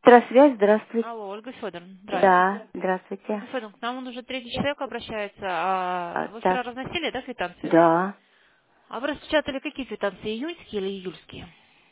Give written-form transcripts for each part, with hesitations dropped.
Электросвязь, здравствуйте. Алло, Ольга Федоровна, Да, здравствуйте. здравствуйте. Ольга Федоровна, к нам уже третий человек обращается. Вы вчера Так, разносили, да, квитанции? да. А вы распечатали какие квитанции, июньские или июльские?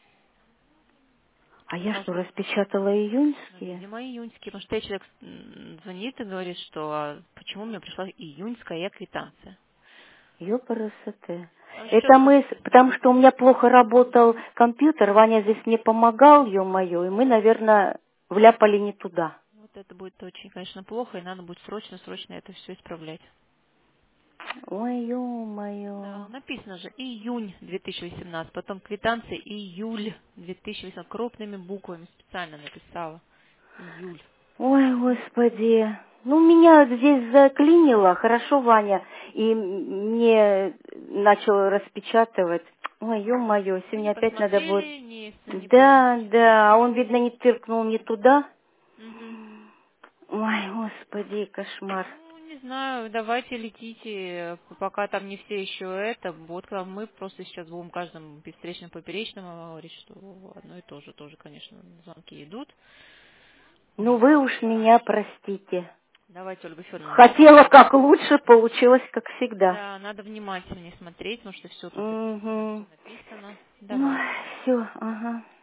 А я что, Может, распечатала июньские? видимо, июньские, потому что человек звонит и говорит, что почему мне пришла июньская квитанция. Ёпарасоте. А счет, Это мы, потому что у меня плохо работал компьютер, Ваня здесь мне помогал, ё-моё, и мы, наверное, вляпали не туда. вот это будет очень, конечно, плохо, и надо будет срочно это все исправлять. Ой, Да, ё-моё. написано же июнь 2018, потом квитанция июль 2018, крупными буквами специально написала. Июль. Ой, господи. Ну, меня здесь заклинило, хорошо, Ваня, и мне начал распечатывать. Ой, ё-моё, Вы сегодня не опять надо будет... посмотрели, не Да, проверили. да, а он, видно, не тыркнул не туда. Мгм. Ой, господи, кошмар. Ну, не знаю, давайте летите, пока там не все еще это. Вот мы просто сейчас будем каждому встречным поперечному говорить, что одно и то же, тоже, конечно, звонки идут. Ну, вы уж меня простите. Давайте, Ольга Федоровна, Хотела как лучше, получилось как всегда. да, надо внимательнее смотреть, потому что все тут Угу. написано. Ну, Давайте. все, ага.